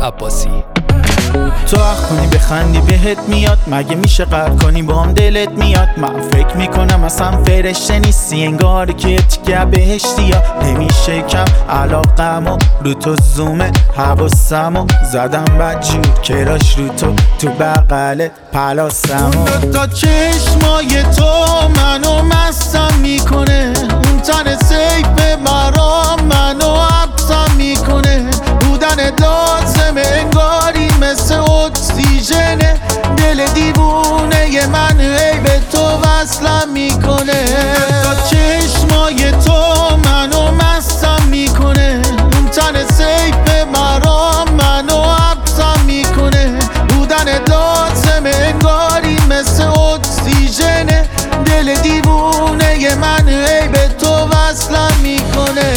عباسی. تو اخ کنی بخندی بهت میاد، مگه میشه قهر کنی با هم دلت میاد؟ من فکر میکنم اصلا فرشته نیستی، انگار که تیکه بهشتی یا نمیشه کم علاقمو رو تو زومه حواسمو زدم بدجور کراش رو تو بغل پلاسمو. تا چشمای تو منو مستم میکنه، اون تن سیف برام منو حبسم میکنه، بودن لازمه انگاری مثل اکسیژنه، دل دیوونه من هی به تو وصلم میکنه. تا چشمای تو منو مستم میکنه، اون تن سیف برام منو حبسم میکنه، بودن لازمه انگاری مثل اکسیژنه، دل دیوونه من هی به تو وصلم میکنه.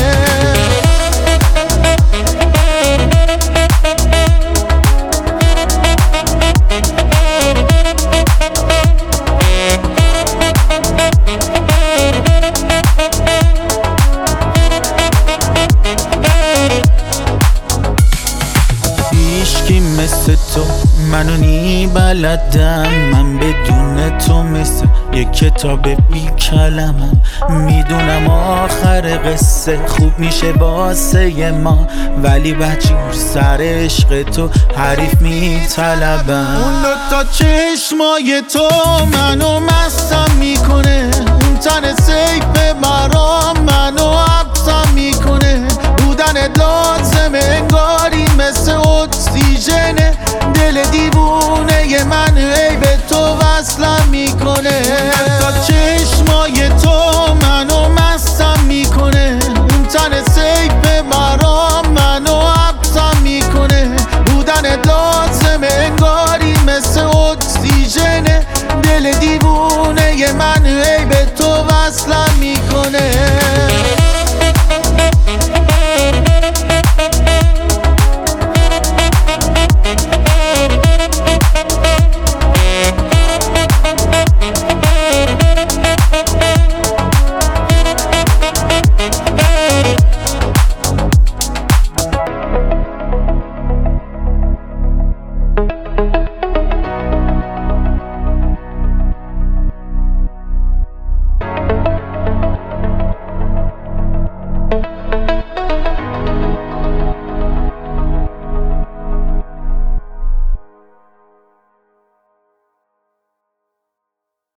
هیچکی مثل تو منو نی بلدم، من بدون تو مثل یک کتاب بی کلمم، میدونم آخر قصه خوب میشه واسه ما، ولی بچور سر عشق تو حریف میطلبم. اون دوتا چشمای تو منو مستم میکنه، اون تن سیف برام منو حبسم میکنه، بودن لازمه انگاری مثل اکسیژنه، دل دیوونه من هی به تو وصلم میکنه. تا چشمای تو منو مستم میکنه، اون تن سیف برام منو حبسم میکنه، بودن لازمه انگاری مثل اکسیژنه، دل دیوونه من هی به تو وصلم میکنه.